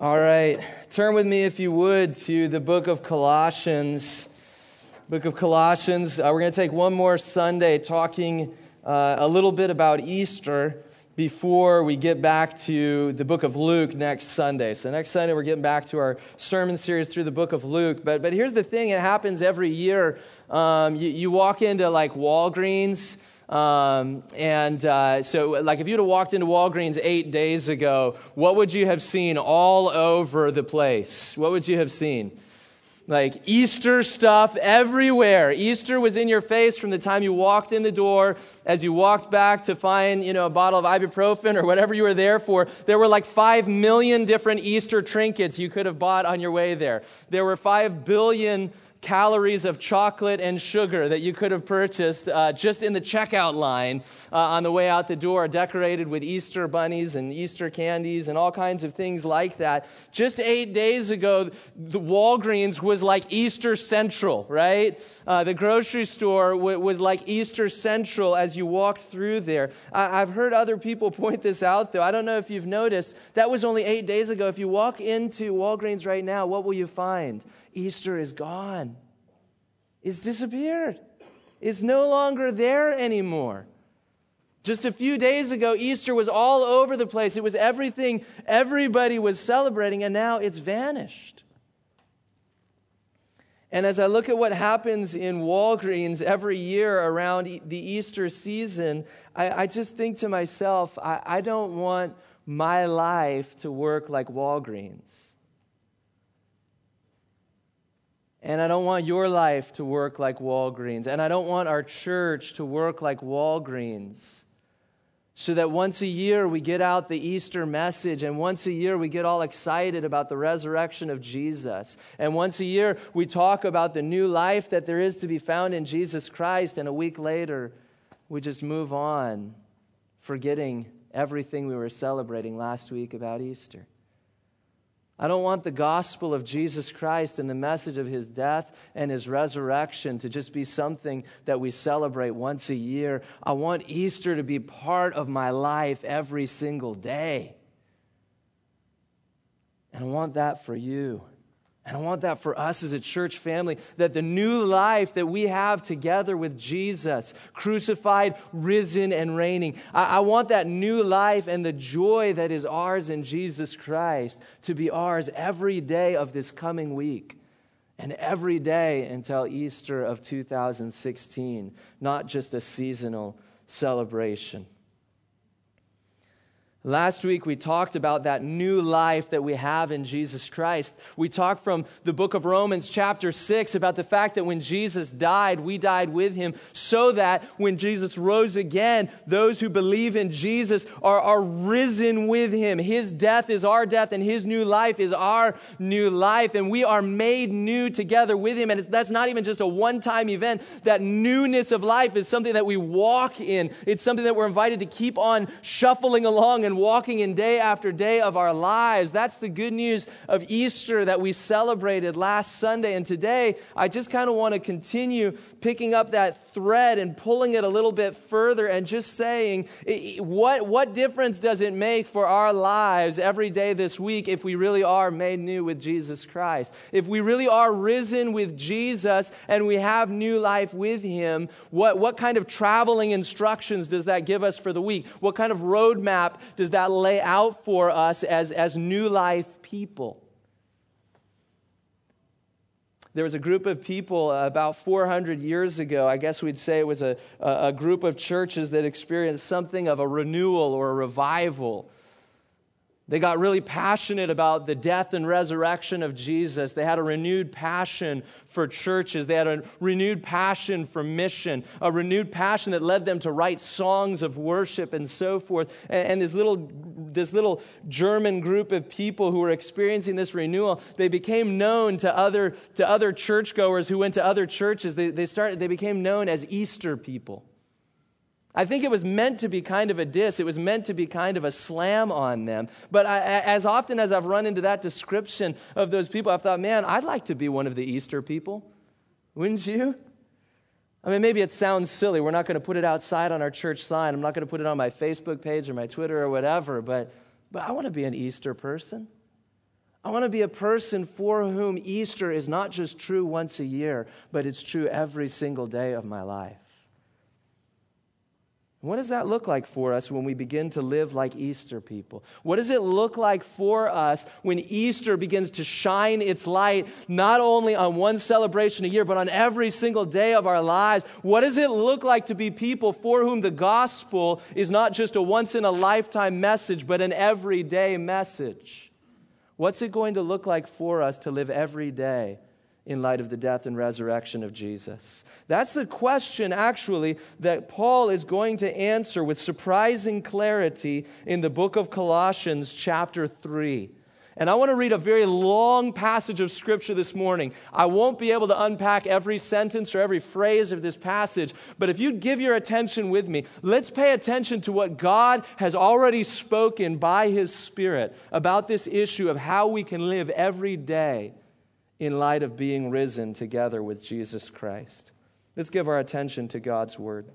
All right, turn with me, if you would, to the book of Colossians. Book of Colossians. We're going to take one more Sunday talking a little bit about Easter before we get back to the book of Luke next Sunday. So next Sunday, we're getting back to our sermon series through the book of Luke. But here's the thing, it happens every year. You walk into like Walgreens, so like if you'd have walked into Walgreens 8 days ago, what would you have seen all over the place? What would you have seen? Like Easter stuff everywhere. Easter was in your face from the time you walked in the door, as you walked back to find, a bottle of ibuprofen or whatever you were there for. There were like 5 million different Easter trinkets you could have bought on your way there. There were 5 billion calories of chocolate and sugar that you could have purchased just in the checkout line on the way out the door, decorated with Easter bunnies and Easter candies and all kinds of things like that. Just 8 days ago, the Walgreens was like Easter Central, right? The grocery store was like Easter Central as you walked through there. I've heard other people point this out, though. I don't know if you've noticed. That was only 8 days ago. If you walk into Walgreens right now, what will you find? Easter is gone. It's disappeared. It's no longer there anymore. Just a few days ago, Easter was all over the place. It was everything everybody was celebrating, and now it's vanished. And as I look at what happens in Walgreens every year around the Easter season, I just think to myself, I don't want my life to work like Walgreens. And I don't want your life to work like Walgreens. And I don't want our church to work like Walgreens. So that once a year we get out the Easter message, and once a year we get all excited about the resurrection of Jesus. And once a year we talk about the new life that there is to be found in Jesus Christ, and a week later we just move on, forgetting everything we were celebrating last week about Easter. I don't want the gospel of Jesus Christ and the message of His death and His resurrection to just be something that we celebrate once a year. I want Easter to be part of my life every single day. And I want that for you. And I want that for us as a church family, that the new life that we have together with Jesus, crucified, risen, and reigning, I want that new life and the joy that is ours in Jesus Christ to be ours every day of this coming week and every day until Easter of 2016, not just a seasonal celebration. Last week, we talked about that new life that we have in Jesus Christ. We talked from the book of Romans chapter 6 about the fact that when Jesus died, we died with Him, so that when Jesus rose again, those who believe in Jesus are risen with Him. His death is our death, and His new life is our new life, and we are made new together with Him. And that's not even just a one-time event. That newness of life is something that we walk in. It's something that we're invited to keep on shuffling along and walking in day after day of our lives. That's the good news of Easter that we celebrated last Sunday. And today, I just kind of want to continue picking up that thread and pulling it a little bit further and just saying, what difference does it make for our lives every day this week if we really are made new with Jesus Christ? If we really are risen with Jesus and we have new life with Him, what kind of traveling instructions does that give us for the week? What kind of roadmap does that lay out for us as new life people? There was a group of people about 400 years ago. I guess we'd say it was a group of churches that experienced something of a renewal or a revival. They got really passionate about the death and resurrection of Jesus. They had a renewed passion for churches. They had a renewed passion for mission, a renewed passion that led them to write songs of worship and so forth. And this little German group of people who were experiencing this renewal, they became known to other churchgoers who went to other churches. They became known as Easter people. I think it was meant to be kind of a diss. It was meant to be kind of a slam on them. But as often as I've run into that description of those people, I've thought, man, I'd like to be one of the Easter people. Wouldn't you? I mean, maybe it sounds silly. We're not going to put it outside on our church sign. I'm not going to put it on my Facebook page or my Twitter or whatever. But I want to be an Easter person. I want to be a person for whom Easter is not just true once a year, but it's true every single day of my life. What does that look like for us when we begin to live like Easter people? What does it look like for us when Easter begins to shine its light not only on one celebration a year, but on every single day of our lives? What does it look like to be people for whom the gospel is not just a once-in-a-lifetime message, but an everyday message? What's it going to look like for us to live every day in light of the death and resurrection of Jesus? That's the question, actually, that Paul is going to answer with surprising clarity in the book of Colossians, chapter 3. And I want to read a very long passage of Scripture this morning. I won't be able to unpack every sentence or every phrase of this passage, but if you'd give your attention with me, let's pay attention to what God has already spoken by His Spirit about this issue of how we can live every day in light of being risen together with Jesus Christ. Let's give our attention to God's Word.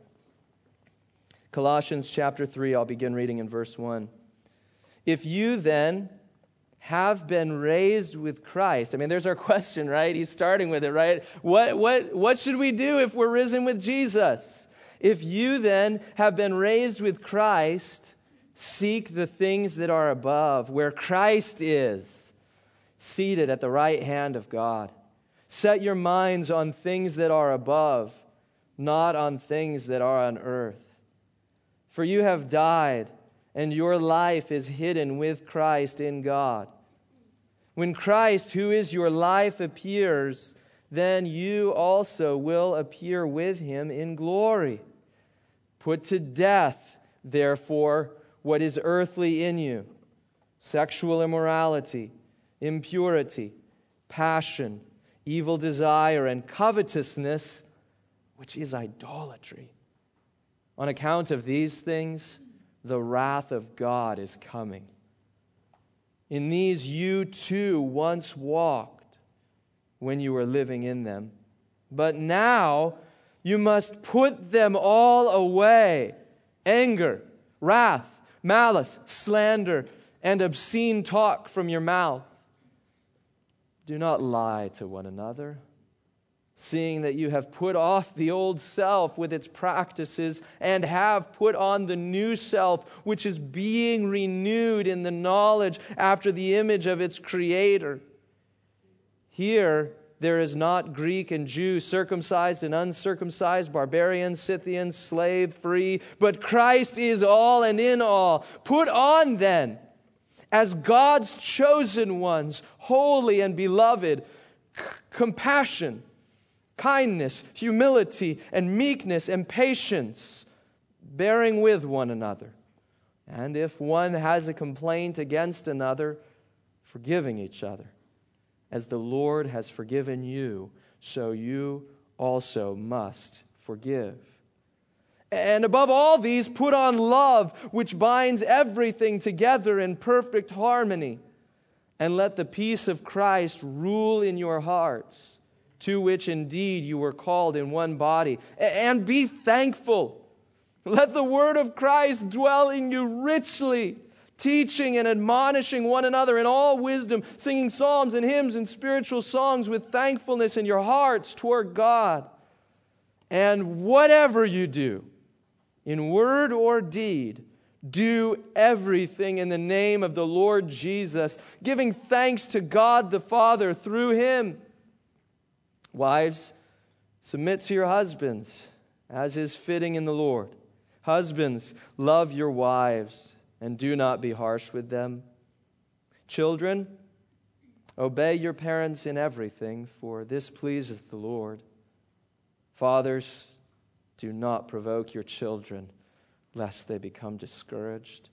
Colossians chapter 3, I'll begin reading in verse 1. If you then have been raised with Christ. I mean, there's our question, right? He's starting with it, right? What should we do if we're risen with Jesus? If you then have been raised with Christ, seek the things that are above, where Christ is, seated at the right hand of God. Set your minds on things that are above, not on things that are on earth. For you have died, and your life is hidden with Christ in God. When Christ, who is your life, appears, then you also will appear with Him in glory. Put to death, therefore, what is earthly in you: sexual immorality, impurity, passion, evil desire, and covetousness, which is idolatry. On account of these things, the wrath of God is coming. In these you too once walked when you were living in them. But now you must put them all away: anger, wrath, malice, slander, and obscene talk from your mouth. Do not lie to one another, seeing that you have put off the old self with its practices and have put on the new self, which is being renewed in the knowledge after the image of its Creator. Here there is not Greek and Jew, circumcised and uncircumcised, barbarian, Scythian, slave, free, but Christ is all and in all. Put on then, as God's chosen ones, holy and beloved, compassion, kindness, humility, and meekness, and patience, bearing with one another. And if one has a complaint against another, forgiving each other. As the Lord has forgiven you, so you also must forgive. And above all these, put on love, which binds everything together in perfect harmony. And let the peace of Christ rule in your hearts, to which indeed you were called in one body. And be thankful. Let the word of Christ dwell in you richly, teaching and admonishing one another in all wisdom, singing psalms and hymns and spiritual songs with thankfulness in your hearts toward God. And whatever you do, in word or deed, do everything in the name of the Lord Jesus, giving thanks to God the Father through Him. Wives, submit to your husbands, as is fitting in the Lord. Husbands, love your wives, and do not be harsh with them. Children, obey your parents in everything, for this pleases the Lord. Fathers, do not provoke your children, lest they become discouraged.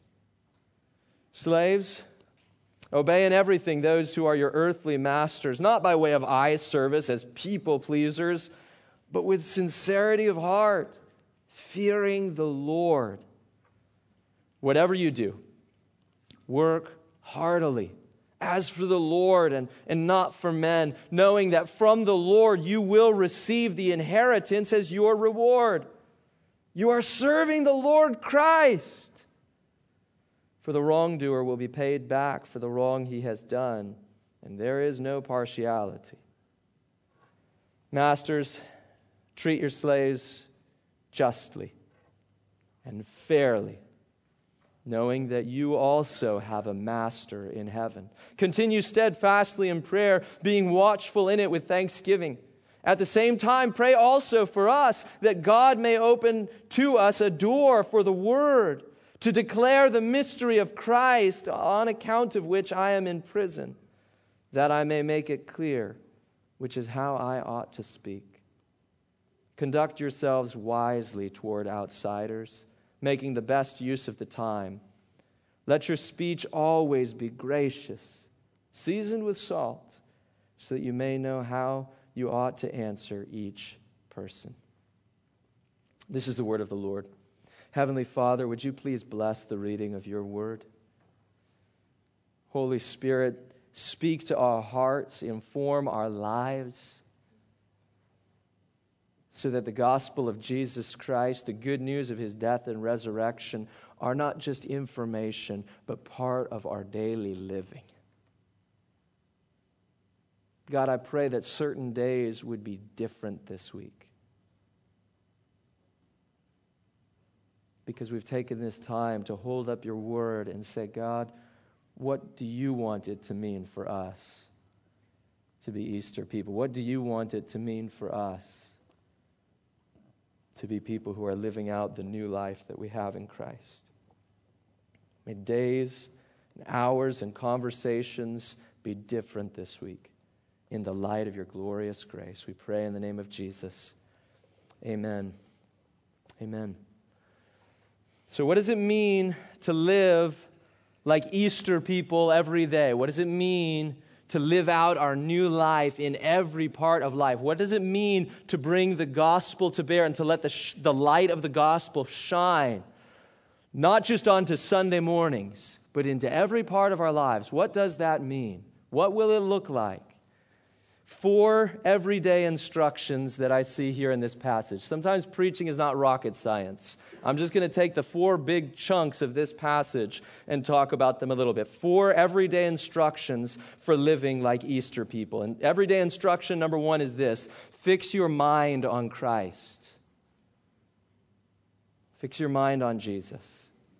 Slaves, obey in everything those who are your earthly masters, not by way of eye service as people pleasers, but with sincerity of heart, fearing the Lord. Whatever you do, work heartily, as for the Lord and not for men, knowing that from the Lord you will receive the inheritance as your reward. You are serving the Lord Christ. For the wrongdoer will be paid back for the wrong he has done, and there is no partiality. Masters, treat your slaves justly and fairly, knowing that you also have a master in heaven. Continue steadfastly in prayer, being watchful in it with thanksgiving. At the same time, pray also for us, that God may open to us a door for the word, to declare the mystery of Christ, on account of which I am in prison, that I may make it clear, which is how I ought to speak. Conduct yourselves wisely toward outsiders, making the best use of the time. Let your speech always be gracious, seasoned with salt, so that you may know how you ought to answer each person. This is the word of the Lord. Heavenly Father, would you please bless the reading of your word? Holy Spirit, speak to our hearts, inform our lives, so that the gospel of Jesus Christ, the good news of his death and resurrection, are not just information, but part of our daily living. God, I pray that certain days would be different this week, because we've taken this time to hold up your word and say, God, what do you want it to mean for us to be Easter people? What do you want it to mean for us to be people who are living out the new life that we have in Christ? May days and hours and conversations be different this week in the light of your glorious grace. We pray in the name of Jesus. Amen. Amen. So what does it mean to live like Easter people every day? What does it mean to live out our new life in every part of life? What does it mean to bring the gospel to bear and to let the light of the gospel shine, not just onto Sunday mornings, but into every part of our lives? What does that mean? What will it look like? 4 everyday instructions that I see here in this passage. Sometimes preaching is not rocket science. I'm just going to take the 4 big chunks of this passage and talk about them a little bit. 4 everyday instructions for living like Easter people. And everyday instruction number 1 is this: fix your mind on Christ. Fix your mind on Jesus.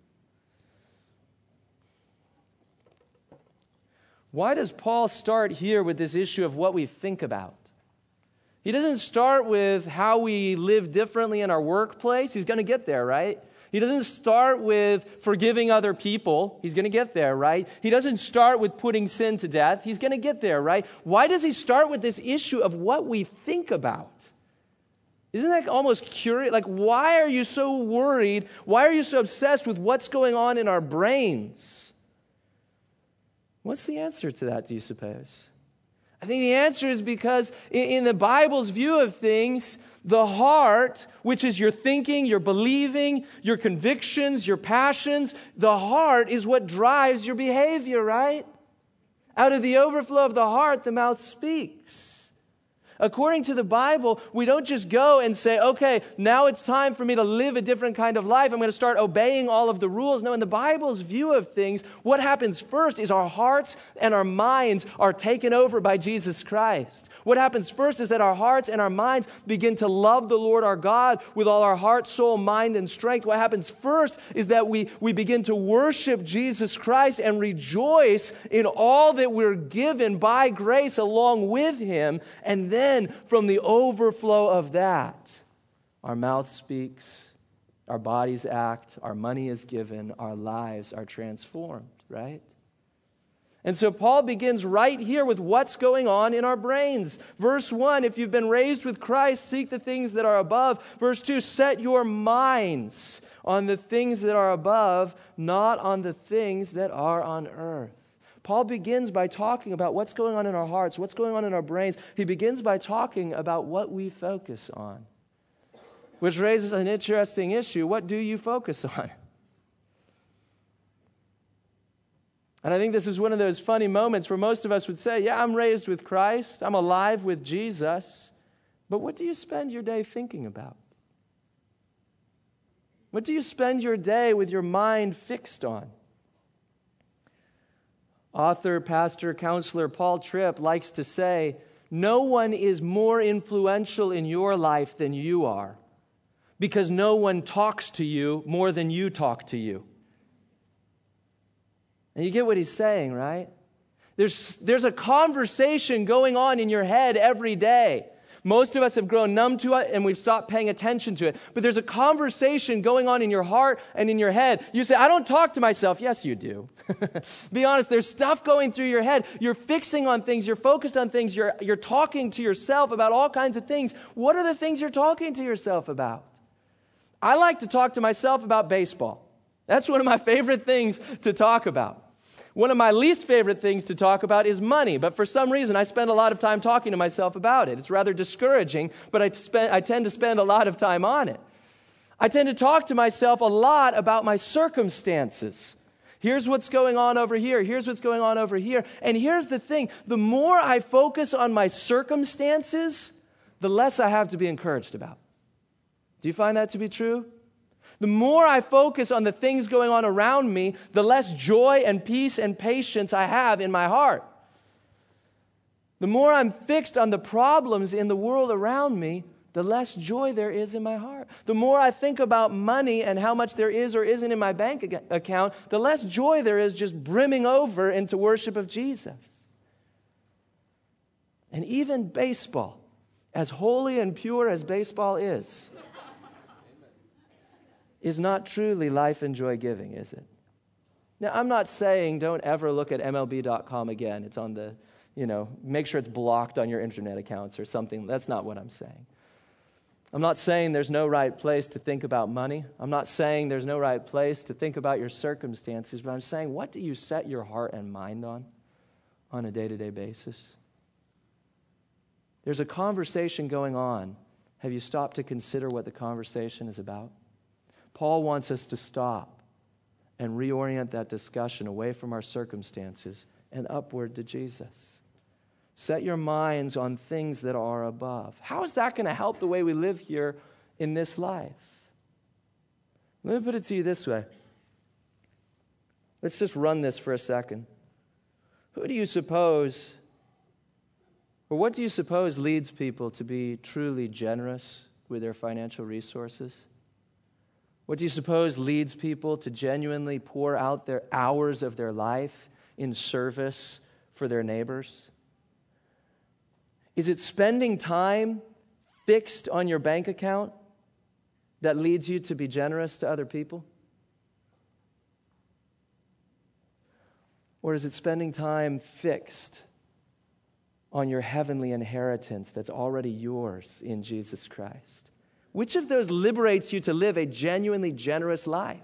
Why does Paul start here with this issue of what we think about? He doesn't start with how we live differently in our workplace. He's going to get there, right? He doesn't start with forgiving other people. He's going to get there, right? He doesn't start with putting sin to death. He's going to get there, right? Why does he start with this issue of what we think about? Isn't that almost curious? Like, why are you so worried? Why are you so obsessed with what's going on in our brains? What's the answer to that, do you suppose? I think the answer is because in the Bible's view of things, the heart, which is your thinking, your believing, your convictions, your passions, the heart is what drives your behavior, right? Out of the overflow of the heart, the mouth speaks. According to the Bible, we don't just go and say, okay, now it's time for me to live a different kind of life. I'm going to start obeying all of the rules. No, in the Bible's view of things, what happens first is our hearts and our minds are taken over by Jesus Christ. What happens first is that our hearts and our minds begin to love the Lord our God with all our heart, soul, mind, and strength. What happens first is that we begin to worship Jesus Christ and rejoice in all that we're given by grace along with Him. And then from the overflow of that, our mouth speaks, our bodies act, our money is given, our lives are transformed, right? And so Paul begins right here with what's going on in our brains. Verse 1, if you've been raised with Christ, seek the things that are above. Verse 2, set your minds on the things that are above, not on the things that are on earth. Paul begins by talking about what's going on in our hearts, what's going on in our brains. He begins by talking about what we focus on, which raises an interesting issue. What do you focus on? And I think this is one of those funny moments where most of us would say, yeah, I'm raised with Christ, I'm alive with Jesus, but what do you spend your day thinking about? What do you spend your day with your mind fixed on? Author, pastor, counselor Paul Tripp likes to say, no one is more influential in your life than you are, because no one talks to you more than you talk to you. And you get what he's saying, right? There's a conversation going on in your head every day. Most of us have grown numb to it and we've stopped paying attention to it. But there's a conversation going on in your heart and in your head. You say, I don't talk to myself. Yes, you do. Be honest, there's stuff going through your head. You're fixing on things. You're focused on things. You're talking to yourself about all kinds of things. What are the things you're talking to yourself about? I like to talk to myself about baseball. That's one of my favorite things to talk about. One of my least favorite things to talk about is money, but for some reason I spend a lot of time talking to myself about it. It's rather discouraging, but I tend to spend a lot of time on it. I tend to talk to myself a lot about my circumstances. Here's what's going on over here. Here's what's going on over here. And here's the thing. The more I focus on my circumstances, the less I have to be encouraged about. Do you find that to be true? The more I focus on the things going on around me, the less joy and peace and patience I have in my heart. The more I'm fixed on the problems in the world around me, the less joy there is in my heart. The more I think about money and how much there is or isn't in my bank account, the less joy there is just brimming over into worship of Jesus. And even baseball, as holy and pure as baseball is not truly life and joy giving, is it? Now, I'm not saying don't ever look at MLB.com again. It's on the, make sure it's blocked on your internet accounts or something. That's not what I'm saying. I'm not saying there's no right place to think about money. I'm not saying there's no right place to think about your circumstances, but I'm saying, what do you set your heart and mind on a day-to-day basis? There's a conversation going on. Have you stopped to consider what the conversation is about? Paul wants us to stop and reorient that discussion away from our circumstances and upward to Jesus. Set your minds on things that are above. How is that going to help the way we live here in this life? Let me put it to you this way. Let's just run this for a second. Who do you suppose, or what do you suppose leads people to be truly generous with their financial resources? What do you suppose leads people to genuinely pour out their hours of their life in service for their neighbors? Is it spending time fixed on your bank account that leads you to be generous to other people? Or is it spending time fixed on your heavenly inheritance that's already yours in Jesus Christ? Which of those liberates you to live a genuinely generous life?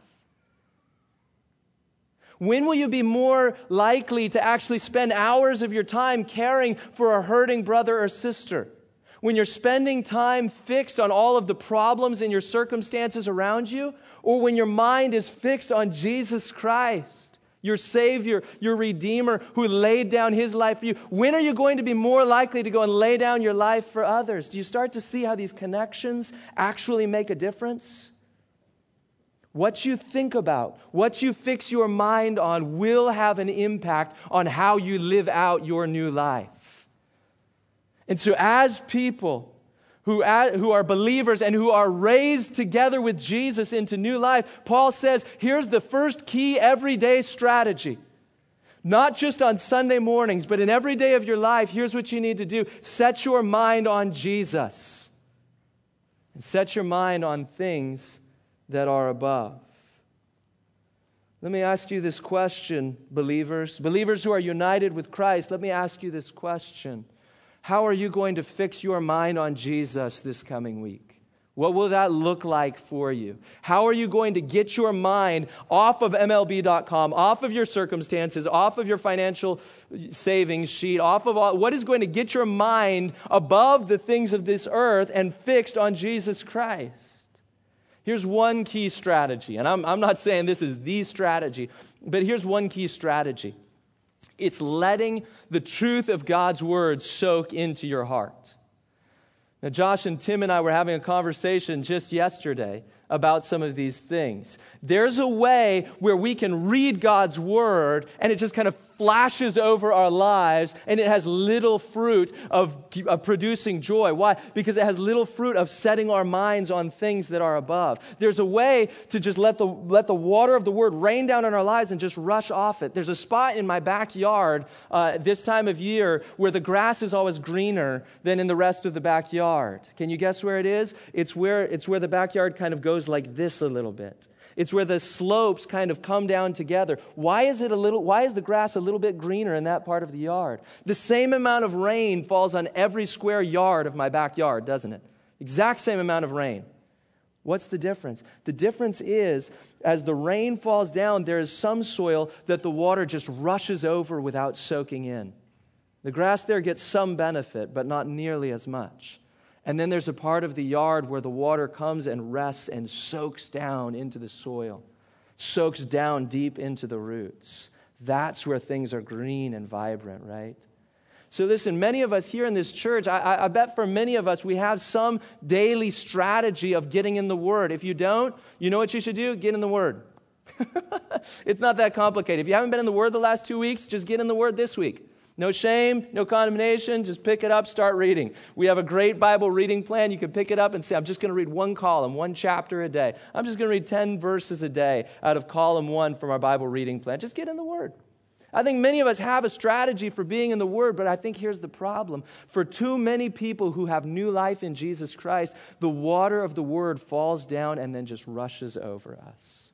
When will you be more likely to actually spend hours of your time caring for a hurting brother or sister? When you're spending time fixed on all of the problems in your circumstances around you? Or when your mind is fixed on Jesus Christ, your Savior, your Redeemer, who laid down His life for you? When are you going to be more likely to go and lay down your life for others? Do you start to see how these connections actually make a difference? What you think about, what you fix your mind on will have an impact on how you live out your new life. And so as people who are believers and who are raised together with Jesus into new life, Paul says, here's the first key everyday strategy. Not just on Sunday mornings, but in every day of your life, here's what you need to do. Set your mind on Jesus. And set your mind on things that are above. Let me ask you this question, believers. Believers who are united with Christ, let me ask you this question. How are you going to fix your mind on Jesus this coming week? What will that look like for you? How are you going to get your mind off of MLB.com, off of your circumstances, off of your financial savings sheet, off of all? What is going to get your mind above the things of this earth and fixed on Jesus Christ? Here's one key strategy, and I'm not saying this is the strategy, but here's one key strategy. It's letting the truth of God's word soak into your heart. Now, Josh and Tim and I were having a conversation just yesterday about some of these things. There's a way where we can read God's word and it just kind of splashes over our lives, and it has little fruit of producing joy. Why? Because it has little fruit of setting our minds on things that are above. There's a way to just let the water of the Word rain down on our lives and just rush off it. There's a spot in my backyard this time of year where the grass is always greener than in the rest of the backyard. Can you guess where it is? It's where the backyard kind of goes like this a little bit. It's where the slopes kind of come down together. Why is the grass a little bit greener in that part of the yard? The same amount of rain falls on every square yard of my backyard, doesn't it? Exact same amount of rain. What's the difference? The difference is, as the rain falls down, there is some soil that the water just rushes over without soaking in. The grass there gets some benefit, but not nearly as much. And then there's a part of the yard where the water comes and rests and soaks down into the soil, soaks down deep into the roots. That's where things are green and vibrant, right? So listen, many of us here in this church, I bet for many of us, we have some daily strategy of getting in the Word. If you don't, you know what you should do? Get in the Word. It's not that complicated. If you haven't been in the Word the last 2 weeks, just get in the Word this week. No shame, no condemnation, just pick it up, start reading. We have a great Bible reading plan. You can pick it up and say, I'm just going to read one column, one chapter a day. I'm just going to read 10 verses a day out of column 1 from our Bible reading plan. Just get in the Word. I think many of us have a strategy for being in the Word, but I think here's the problem. For too many people who have new life in Jesus Christ, the water of the Word falls down and then just rushes over us.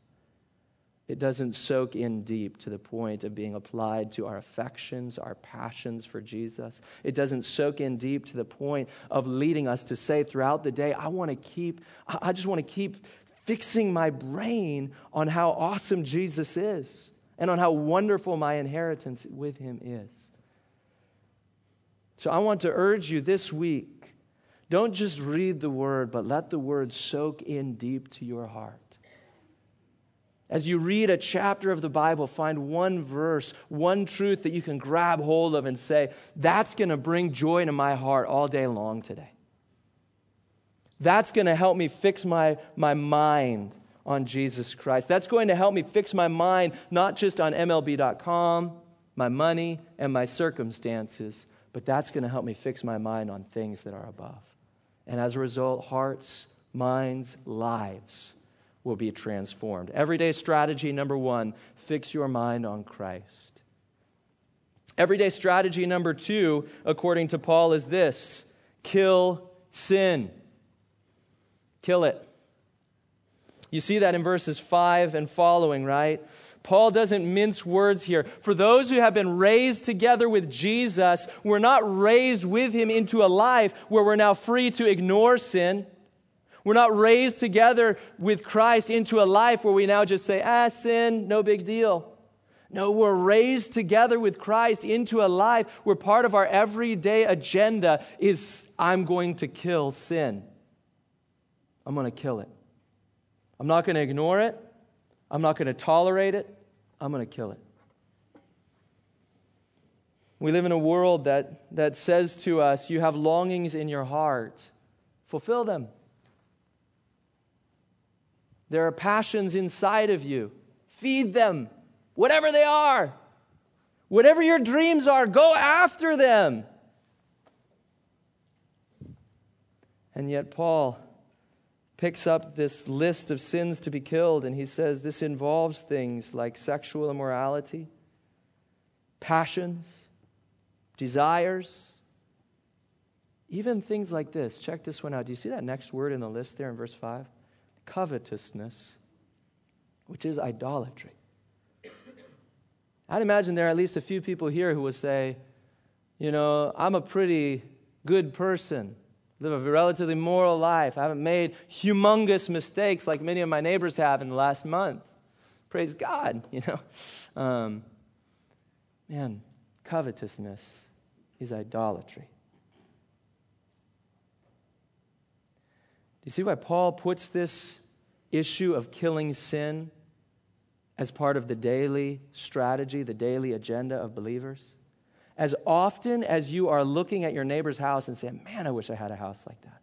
It doesn't soak in deep to the point of being applied to our affections, our passions for Jesus. It doesn't soak in deep to the point of leading us to say throughout the day, I just want to keep fixing my brain on how awesome Jesus is and on how wonderful my inheritance with Him is. So I want to urge you this week, don't just read the Word, but let the Word soak in deep to your heart. As you read a chapter of the Bible, find one verse, one truth that you can grab hold of and say, that's going to bring joy to my heart all day long today. That's going to help me fix my mind on Jesus Christ. That's going to help me fix my mind not just on MLB.com, my money, and my circumstances, but that's going to help me fix my mind on things that are above. And as a result, hearts, minds, lives will be transformed. Everyday strategy number 1, fix your mind on Christ. Everyday strategy number 2, according to Paul, is this: kill sin. Kill it. You see that in verses 5 and following, right? Paul doesn't mince words here. For those who have been raised together with Jesus, we're not raised with Him into a life where we're now free to ignore sin. We're not raised together with Christ into a life where we now just say, sin, no big deal. No, we're raised together with Christ into a life where part of our everyday agenda is, I'm going to kill sin. I'm going to kill it. I'm not going to ignore it. I'm not going to tolerate it. I'm going to kill it. We live in a world that says to us, you have longings in your heart. Fulfill them. There are passions inside of you. Feed them, whatever they are. Whatever your dreams are, go after them. And yet Paul picks up this list of sins to be killed, and he says this involves things like sexual immorality, passions, desires, even things like this. Check this one out. Do you see that next word in the list there in verse 5? Covetousness, which is idolatry. I'd imagine there are at least a few people here who would say, I'm a pretty good person, live a relatively moral life. I haven't made humongous mistakes like many of my neighbors have in the last month. Praise God, covetousness is idolatry. You see why Paul puts this issue of killing sin as part of the daily strategy, the daily agenda of believers? As often as you are looking at your neighbor's house and saying, man, I wish I had a house like that.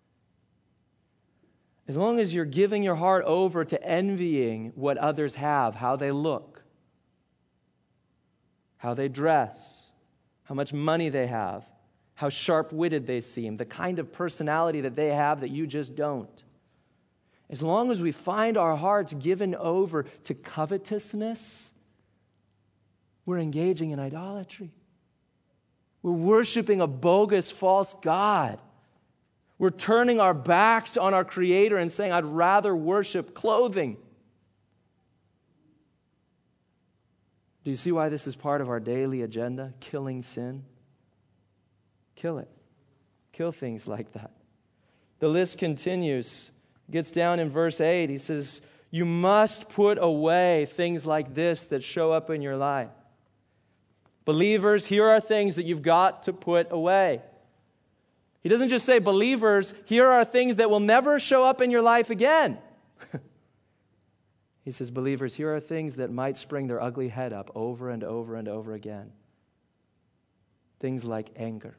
As long as you're giving your heart over to envying what others have, how they look, how they dress, how much money they have, how sharp-witted they seem, the kind of personality that they have that you just don't. As long as we find our hearts given over to covetousness, we're engaging in idolatry. We're worshiping a bogus, false god. We're turning our backs on our Creator and saying, I'd rather worship clothing. Do you see why this is part of our daily agenda? Killing sin? Kill it. Kill things like that. The list continues. Gets down in verse 8. He says, you must put away things like this that show up in your life. Believers, here are things that you've got to put away. He doesn't just say, believers, here are things that will never show up in your life again. He says, believers, here are things that might spring their ugly head up over and over and over again. Things like anger.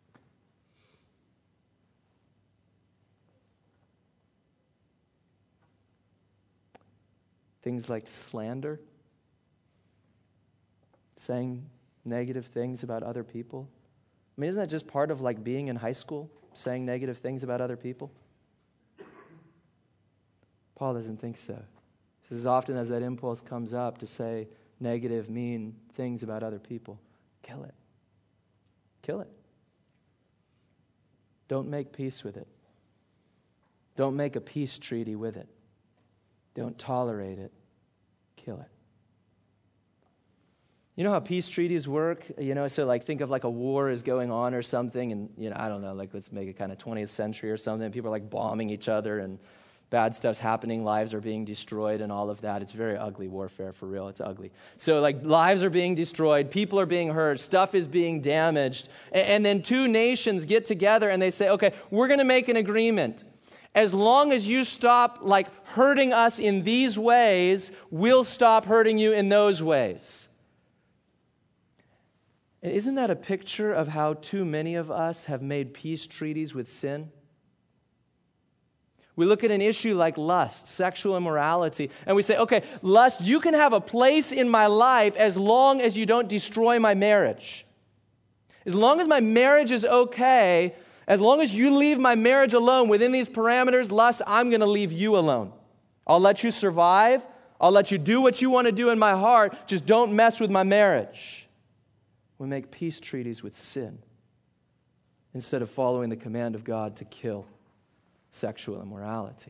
Things like slander. Saying negative things about other people. I mean, isn't that just part of like being in high school? Saying negative things about other people? Paul doesn't think so. He says, as often as that impulse comes up to say negative, mean things about other people, kill it. Kill it. Don't make peace with it. Don't make a peace treaty with it. Don't tolerate it. Kill it. You know how peace treaties work? So like think of like a war is going on or something, and I don't know, like let's make it kind of 20th century or something. People are like bombing each other and bad stuff's happening, lives are being destroyed and all of that. It's very ugly warfare, for real. It's ugly. So like lives are being destroyed, people are being hurt, stuff is being damaged, and then two nations get together and they say, okay, we're going to make an agreement. As long as you stop like hurting us in these ways, we'll stop hurting you in those ways. And isn't that a picture of how too many of us have made peace treaties with sin? We look at an issue like lust, sexual immorality, and we say, okay, lust, you can have a place in my life as long as you don't destroy my marriage. As long as my marriage is okay, as long as you leave my marriage alone within these parameters, lust, I'm going to leave you alone. I'll let you survive. I'll let you do what you want to do in my heart. Just don't mess with my marriage. We make peace treaties with sin instead of following the command of God to kill sexual immorality.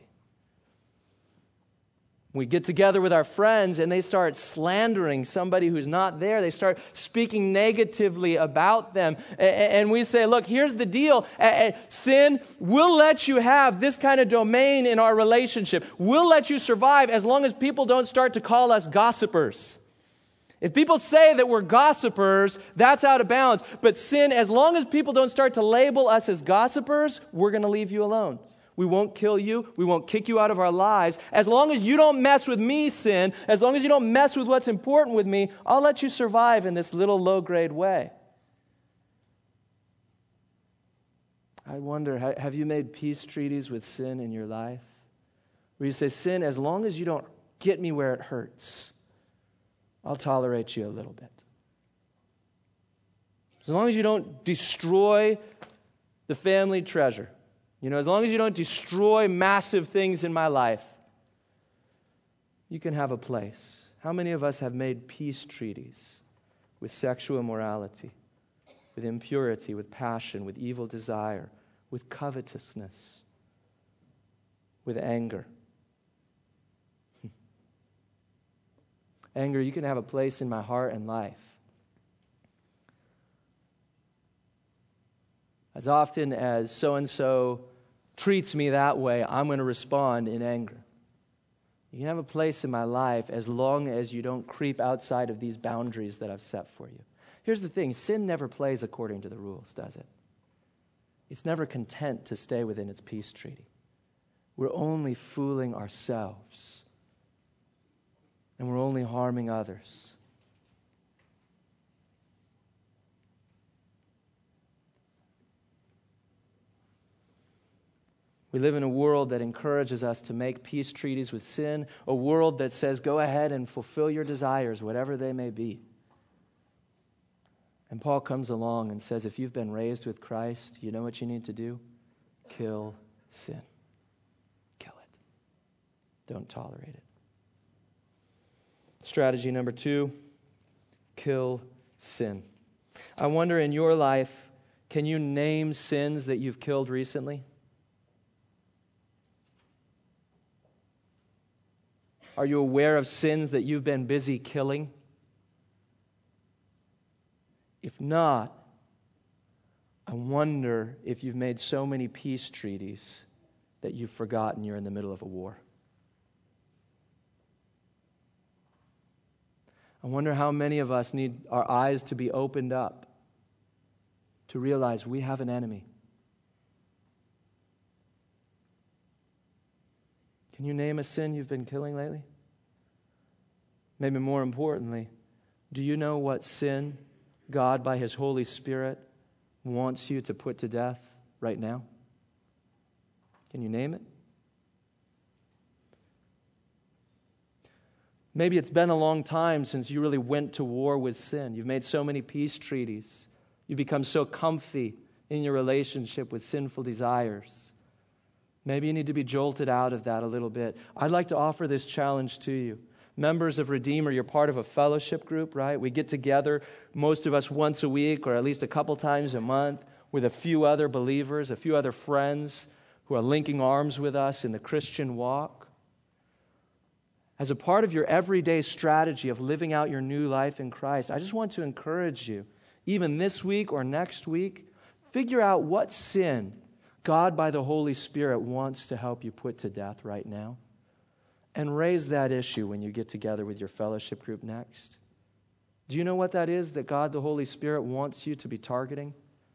We get together with our friends and they start slandering somebody who's not there. They start speaking negatively about them. And we say, look, here's the deal. Sin, we'll let you have this kind of domain in our relationship. We'll let you survive as long as people don't start to call us gossipers. If people say that we're gossipers, that's out of bounds. But sin, as long as people don't start to label us as gossipers, we're going to leave you alone. We won't kill you. We won't kick you out of our lives. As long as you don't mess with me, sin, as long as you don't mess with what's important with me, I'll let you survive in this little low-grade way. I wonder, have you made peace treaties with sin in your life? Where you say, sin, as long as you don't get me where it hurts, I'll tolerate you a little bit. As long as you don't destroy the family treasure, as long as you don't destroy massive things in my life, you can have a place. How many of us have made peace treaties with sexual immorality, with impurity, with passion, with evil desire, with covetousness, with anger? Anger, you can have a place in my heart and life. As often as so-and-so treats me that way, I'm going to respond in anger. You can have a place in my life as long as you don't creep outside of these boundaries that I've set for you. Here's the thing, sin never plays according to the rules, does it? It's never content to stay within its peace treaty. We're only fooling ourselves. And we're only harming others. We live in a world that encourages us to make peace treaties with sin, a world that says, go ahead and fulfill your desires, whatever they may be. And Paul comes along and says, if you've been raised with Christ, you know what you need to do? Kill sin. Kill it. Don't tolerate it. Strategy number 2, kill sin. I wonder in your life, can you name sins that you've killed recently? Are you aware of sins that you've been busy killing? If not, I wonder if you've made so many peace treaties that you've forgotten you're in the middle of a war. I wonder how many of us need our eyes to be opened up to realize we have an enemy. Can you name a sin you've been killing lately? Maybe more importantly, do you know what sin God, by His Holy Spirit, wants you to put to death right now? Can you name it? Maybe it's been a long time since you really went to war with sin. You've made so many peace treaties. You've become so comfy in your relationship with sinful desires. Maybe you need to be jolted out of that a little bit. I'd like to offer this challenge to you. Members of Redeemer, you're part of a fellowship group, right? We get together, most of us once a week or at least a couple times a month with a few other believers, a few other friends who are linking arms with us in the Christian walk. As a part of your everyday strategy of living out your new life in Christ, I just want to encourage you, even this week or next week, figure out what sin God by the Holy Spirit wants to help you put to death right now. And raise that issue when you get together with your fellowship group next. Do you know what that is that God the Holy Spirit wants you to be targeting?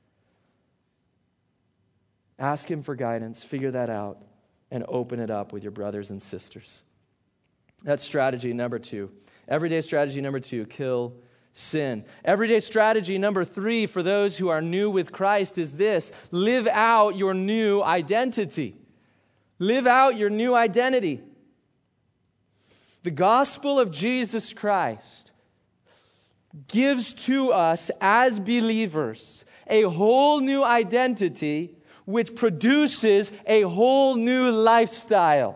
Ask Him for guidance, figure that out, and open it up with your brothers and sisters. That's strategy number 2. Everyday strategy number 2, kill sin. Everyday strategy number 3 for those who are new with Christ is this: live out your new identity. Live out your new identity. The gospel of Jesus Christ gives to us as believers a whole new identity which produces a whole new lifestyle.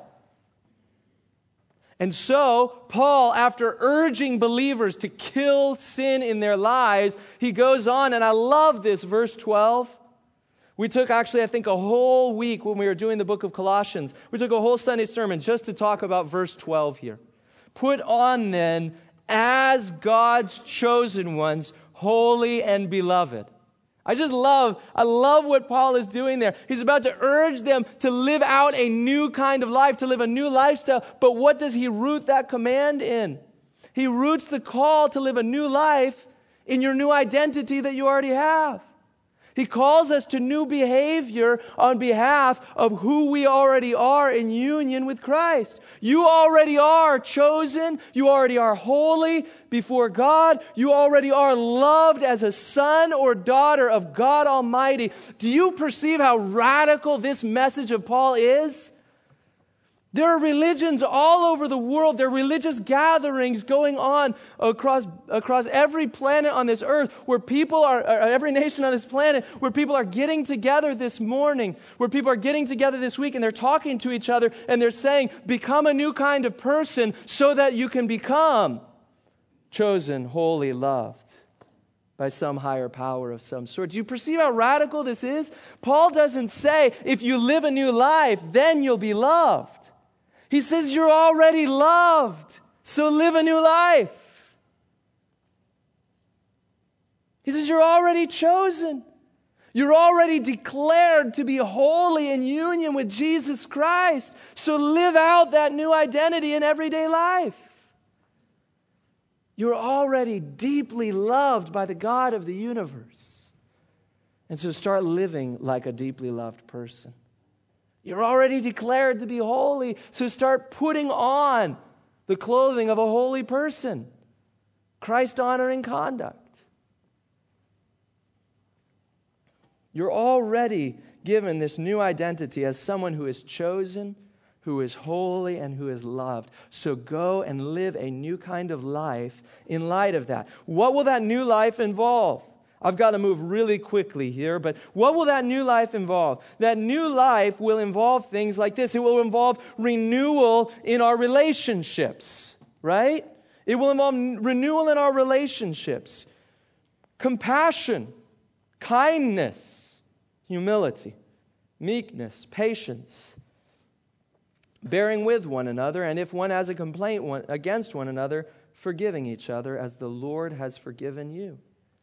And so, Paul, after urging believers to kill sin in their lives, he goes on, and I love this, verse 12. We took actually, I think, a whole week when we were doing the book of Colossians. We took a whole Sunday sermon just to talk about verse 12 here. Put on then, as God's chosen ones, holy and beloved. I love what Paul is doing there. He's about to urge them to live out a new kind of life, to live a new lifestyle. But what does he root that command in? He roots the call to live a new life in your new identity that you already have. He calls us to new behavior on behalf of who we already are in union with Christ. You already are chosen. You already are holy before God. You already are loved as a son or daughter of God Almighty. Do you perceive how radical this message of Paul is? There are religions all over the world. There are religious gatherings going on across every planet on this earth where people are, every nation on this planet, where people are getting together this morning, where people are getting together this week, and they're talking to each other, and they're saying, become a new kind of person so that you can become chosen, holy, loved by some higher power of some sort. Do you perceive how radical this is? Paul doesn't say, if you live a new life, then you'll be loved. He says you're already loved, so live a new life. He says you're already chosen. You're already declared to be holy in union with Jesus Christ, so live out that new identity in everyday life. You're already deeply loved by the God of the universe, and so start living like a deeply loved person. You're already declared to be holy, so start putting on the clothing of a holy person. Christ-honoring conduct. You're already given this new identity as someone who is chosen, who is holy, and who is loved. So go and live a new kind of life in light of that. What will that new life involve? I've got to move really quickly here, but what will that new life involve? That new life will involve things like this. It will involve renewal in our relationships, right? It will involve renewal in our relationships. Compassion, kindness, humility, meekness, patience, bearing with one another, and if one has a complaint against one another, forgiving each other as the Lord has forgiven you.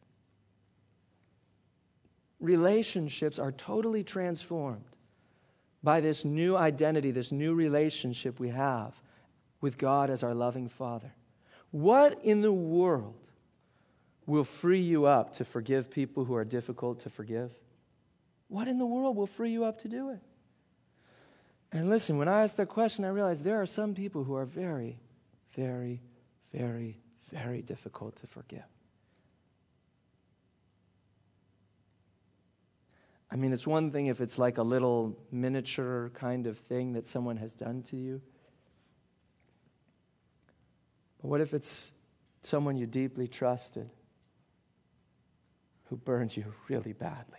Relationships are totally transformed by this new identity, this new relationship we have with God as our loving Father. What in the world will free you up to forgive people who are difficult to forgive? What in the world will free you up to do it? And listen, when I asked that question, I realized there are some people who are very, very, very, very difficult to forgive. I mean, it's one thing if it's like a little miniature kind of thing that someone has done to you. But what if it's someone you deeply trusted who burned you really badly?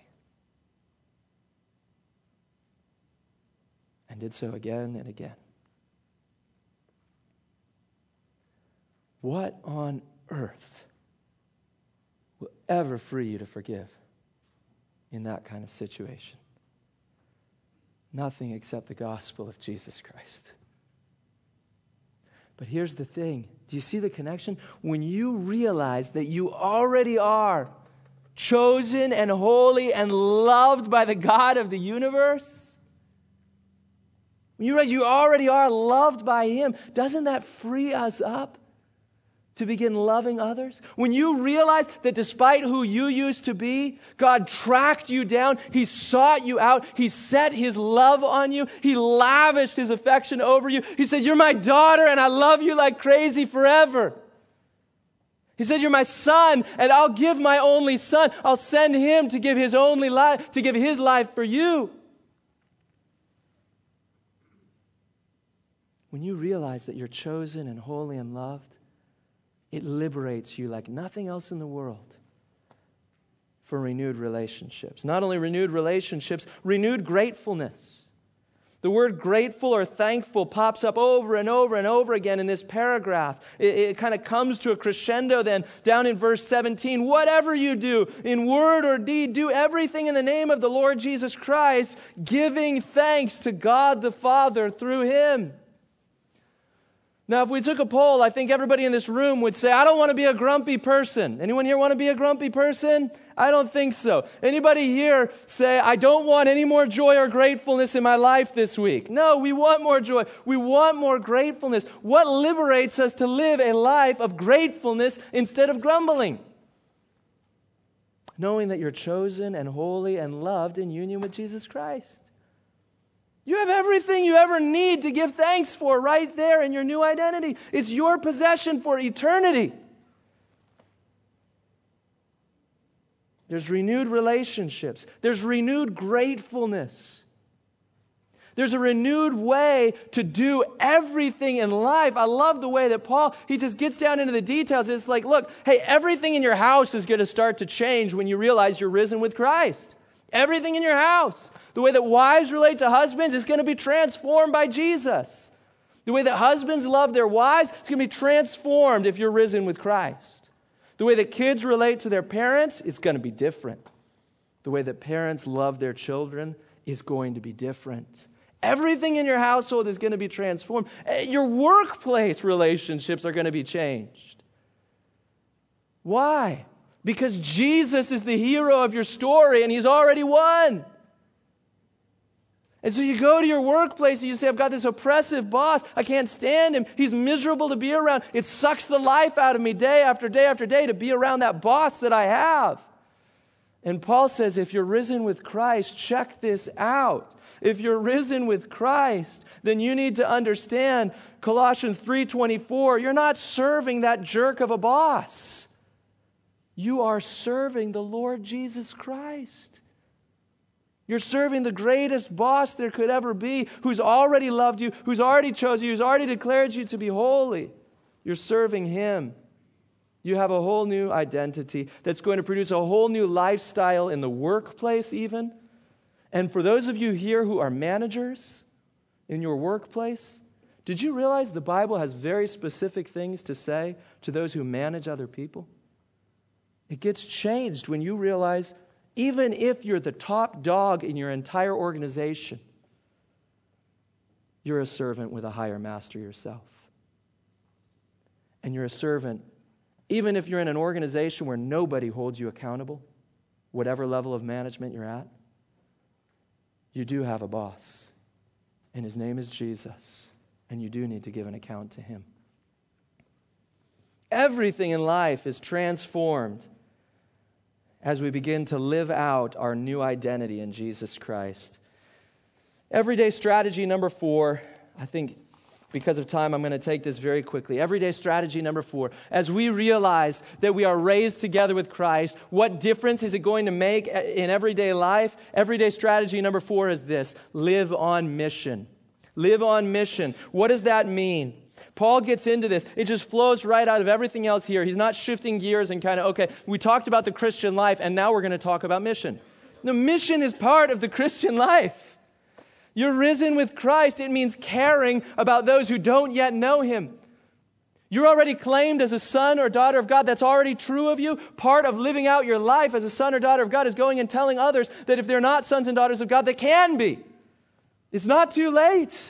And did so again and again. What on earth will ever free you to forgive in that kind of situation? Nothing except the gospel of Jesus Christ. But here's the thing. Do you see the connection? When you realize that you already are chosen and holy and loved by the God of the universe, when you realize you already are loved by Him, doesn't that free us up to begin loving others? When you realize that despite who you used to be, God tracked you down, He sought you out, He set His love on you, He lavished His affection over you. He said, "You're my daughter and I love you like crazy forever." He said, "You're my son and I'll give my only son. I'll send Him to give His only life, to give His life for you." When you realize that you're chosen and holy and loved, it liberates you like nothing else in the world for renewed relationships. Not only renewed relationships, renewed gratefulness. The word grateful or thankful pops up over and over and over again in this paragraph. It kind of comes to a crescendo then down in verse 17. Whatever you do, in word or deed, do everything in the name of the Lord Jesus Christ, giving thanks to God the Father through Him. Now, if we took a poll, I think everybody in this room would say, "I don't want to be a grumpy person." Anyone here want to be a grumpy person? I don't think so. Anybody here say, "I don't want any more joy or gratefulness in my life this week"? No, we want more joy. We want more gratefulness. What liberates us to live a life of gratefulness instead of grumbling? Knowing that you're chosen and holy and loved in union with Jesus Christ. You have everything you ever need to give thanks for right there in your new identity. It's your possession for eternity. There's renewed relationships. There's renewed gratefulness. There's a renewed way to do everything in life. I love the way that Paul, he just gets down into the details. It's like, look, hey, everything in your house is going to start to change when you realize you're risen with Christ. Everything in your house. The way that wives relate to husbands is going to be transformed by Jesus. The way that husbands love their wives is going to be transformed if you're risen with Christ. The way that kids relate to their parents is going to be different. The way that parents love their children is going to be different. Everything in your household is going to be transformed. Your workplace relationships are going to be changed. Why? Because Jesus is the hero of your story and He's already won. And so you go to your workplace and you say, "I've got this oppressive boss. I can't stand him. He's miserable to be around. It sucks the life out of me day after day after day to be around that boss that I have." And Paul says, if you're risen with Christ, check this out. If you're risen with Christ, then you need to understand Colossians 3:24. You're not serving that jerk of a boss. You are serving the Lord Jesus Christ. You're serving the greatest boss there could ever be, who's already loved you, who's already chosen you, who's already declared you to be holy. You're serving Him. You have a whole new identity that's going to produce a whole new lifestyle in the workplace even. And for those of you here who are managers in your workplace, did you realize the Bible has very specific things to say to those who manage other people? It gets changed when you realize even if you're the top dog in your entire organization, you're a servant with a higher master yourself. And you're a servant even if you're in an organization where nobody holds you accountable, whatever level of management you're at. You do have a boss, and his name is Jesus, and you do need to give an account to him. Everything in life is transformed as we begin to live out our new identity in Jesus Christ. Everyday strategy number 4, I think because of time I'm going to take this very quickly. Everyday strategy number 4, as we realize that we are raised together with Christ, what difference is it going to make in everyday life? Everyday strategy number 4 is this: live on mission. Live on mission. What does that mean? Paul gets into this. It just flows right out of everything else here. He's not shifting gears and kind of, okay, we talked about the Christian life, and now we're going to talk about mission. The mission is part of the Christian life. You're risen with Christ. It means caring about those who don't yet know him. You're already claimed as a son or daughter of God. That's already true of you. Part of living out your life as a son or daughter of God is going and telling others that if they're not sons and daughters of God, they can be. It's not too late.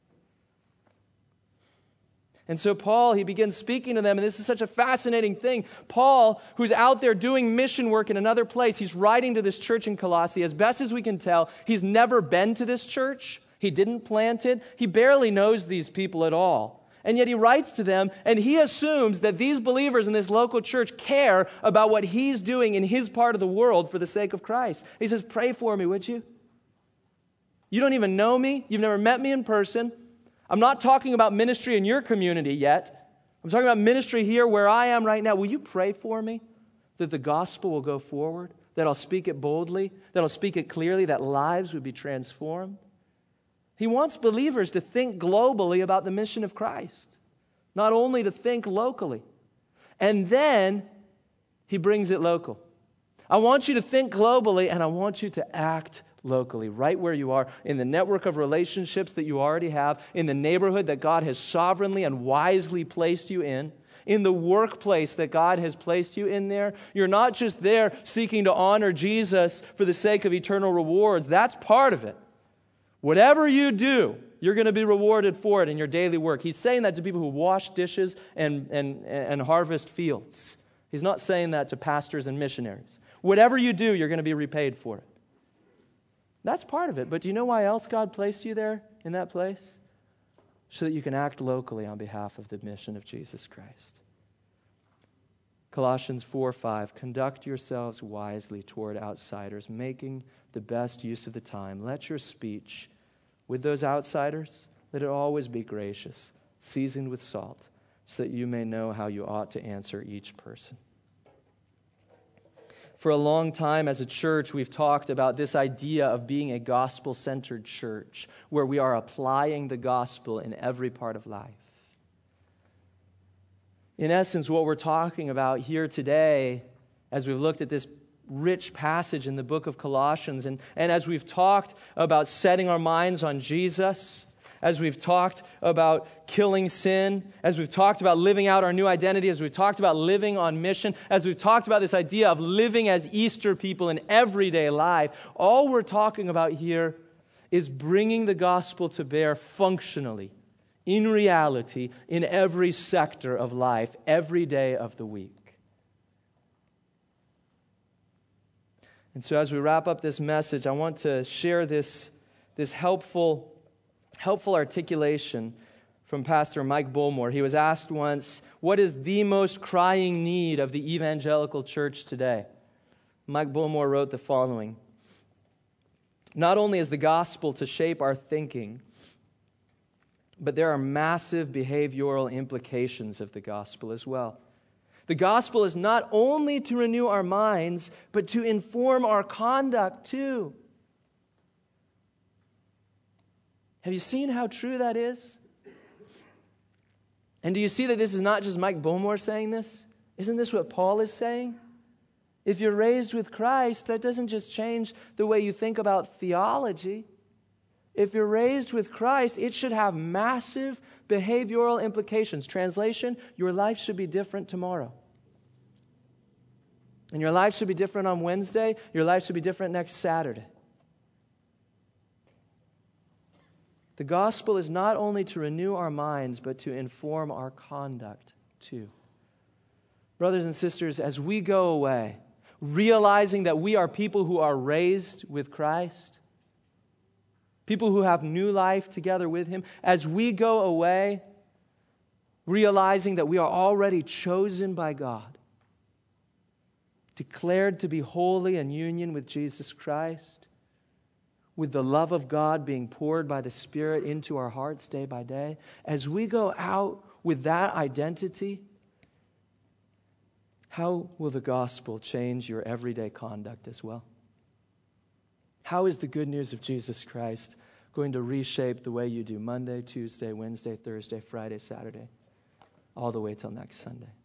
And so Paul, he begins speaking to them, and this is such a fascinating thing. Paul, who's out there doing mission work in another place, he's writing to this church in Colossae. As best as we can tell, he's never been to this church. He didn't plant it. He barely knows these people at all. And yet he writes to them, and he assumes that these believers in this local church care about what he's doing in his part of the world for the sake of Christ. He says, pray for me, would you? You don't even know me. You've never met me in person. I'm not talking about ministry in your community yet. I'm talking about ministry here where I am right now. Will you pray for me that the gospel will go forward, that I'll speak it boldly, that I'll speak it clearly, that lives would be transformed? He wants believers to think globally about the mission of Christ, not only to think locally. And then he brings it local. I want you to think globally, and I want you to act locally, right where you are, in the network of relationships that you already have, in the neighborhood that God has sovereignly and wisely placed you in the workplace that God has placed you in there. You're not just there seeking to honor Jesus for the sake of eternal rewards. That's part of it. Whatever you do, you're going to be rewarded for it in your daily work. He's saying that to people who wash dishes and harvest fields. He's not saying that to pastors and missionaries. Whatever you do, you're going to be repaid for it. That's part of it. But do you know why else God placed you there in that place? So that you can act locally on behalf of the mission of Jesus Christ. Colossians 4:5, conduct yourselves wisely toward outsiders, making the best use of the time. Let your speech with those outsiders, let it always be gracious, seasoned with salt, so that you may know how you ought to answer each person. For a long time as a church, we've talked about this idea of being a gospel-centered church where we are applying the gospel in every part of life. In essence, what we're talking about here today, as we've looked at this rich passage in the book of Colossians, and as we've talked about setting our minds on Jesus, as we've talked about killing sin, as we've talked about living out our new identity, as we've talked about living on mission, as we've talked about this idea of living as Easter people in everyday life, all we're talking about here is bringing the gospel to bear functionally, in reality, in every sector of life, every day of the week. And so as we wrap up this message, I want to share this helpful articulation from Pastor Mike Bullmore. He was asked once, what is the most crying need of the evangelical church today? Mike Bullmore wrote the following: not only is the gospel to shape our thinking, but there are massive behavioral implications of the gospel as well. The gospel is not only to renew our minds, but to inform our conduct too. Have you seen how true that is? And do you see that this is not just Mike Bullmore saying this? Isn't this what Paul is saying? If you're raised with Christ, that doesn't just change the way you think about theology. If you're raised with Christ, it should have massive behavioral implications. Translation, your life should be different tomorrow. And your life should be different on Wednesday. Your life should be different next Saturday. The gospel is not only to renew our minds, but to inform our conduct too. Brothers and sisters, as we go away, realizing that we are people who are raised with Christ, people who have new life together with Him, as we go away, realizing that we are already chosen by God, declared to be holy in union with Jesus Christ, with the love of God being poured by the Spirit into our hearts day by day, as we go out with that identity, how will the gospel change your everyday conduct as well? How is the good news of Jesus Christ going to reshape the way you do Monday, Tuesday, Wednesday, Thursday, Friday, Saturday, all the way till next Sunday?